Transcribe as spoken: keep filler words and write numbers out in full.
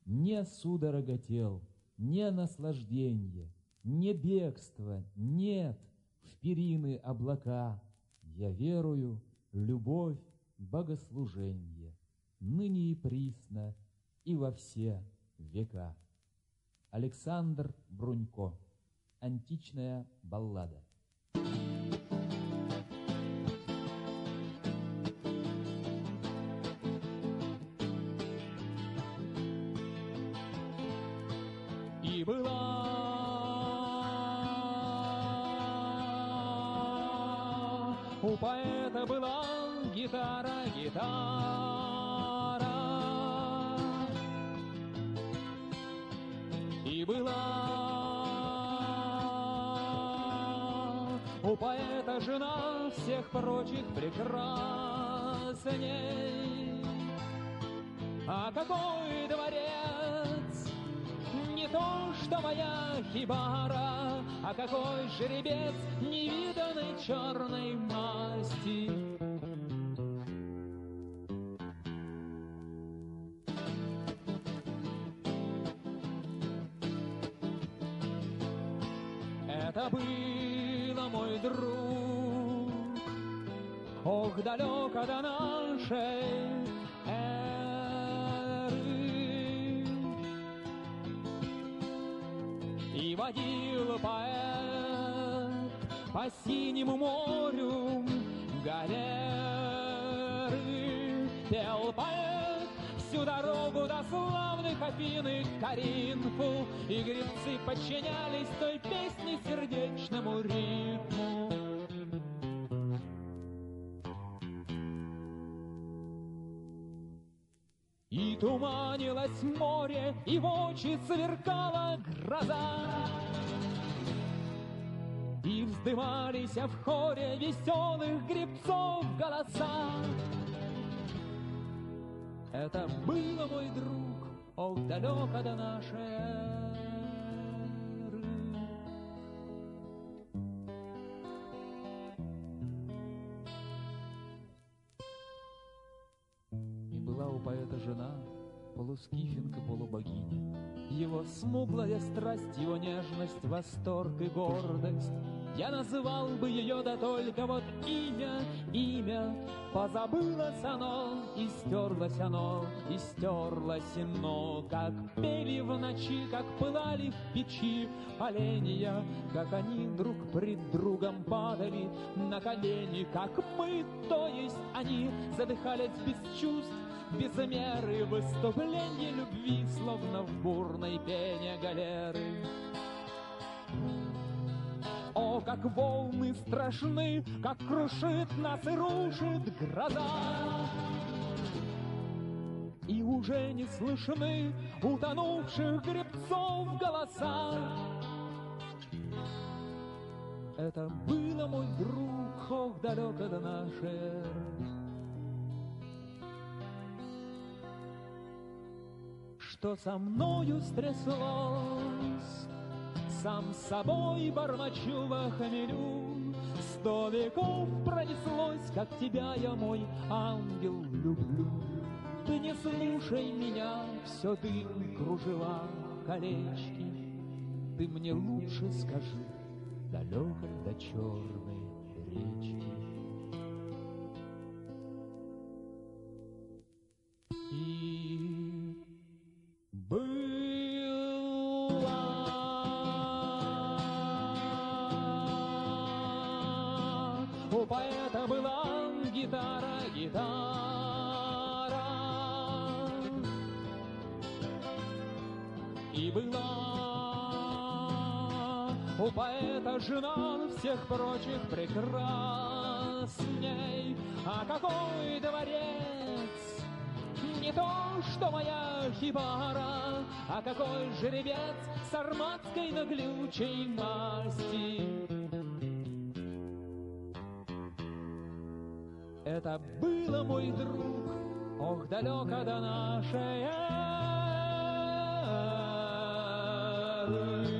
Не судорога тел, не наслажденье, не бегство, нет, в перины облака. Я верую, любовь, богослуженье, ныне и присно, и во все века. Александр Брунько. Античная баллада. И была у поэта была гитара, гитара. И была у поэта жена всех прочих прекрасней. А какой дворец, не то, что моя хибара, а какой жеребец невиданной черной масти. Это было, мой друг, ох, далеко до нашей эры. И водил поэт по синему морю галеры. Пел поэт всю дорогу до славных Афин и Коринфу, и гребцы подчинялись той песне сердечному ритму. И туманилось море, и в очи сверкала гроза, и вздымались в хоре веселых гребцов голоса. Это было, мой друг, ох, далеко до нашей эры. И была у поэта жена, полускифинка, полубогиня. Его смуглая страсть, его нежность, восторг и гордость. Я называл бы ее, да только вот имя, имя. Позабылось оно, и стерлось оно, и стерлось оно. Как пели в ночи, как пылали в печи поленья, как они друг пред другом падали на колени, как мы, то есть они, задыхались без чувств, без меры, выступление любви, словно в бурной пене галеры. О, как волны страшны, как крушит нас и рушит гроза, и уже не слышны утонувших гребцов голоса. Это было, мой друг, ох, далеко до нашей эры. Что со мною стряслось, сам с собой бормочу во хмелю. Сто веков пронеслось, как тебя я, мой ангел, люблю. Ты не слушай меня, все дым, кружева, колечки. Ты мне лучше скажи, далеко до черной речки. И была у поэта была гитара, гитара. И была у поэта жена всех прочих прекрасней. А какой дворец, не то, что моя хибара, а какой жеребец сарматской наглючей масти. Это было, мой друг, ох, далеко до нашей эры.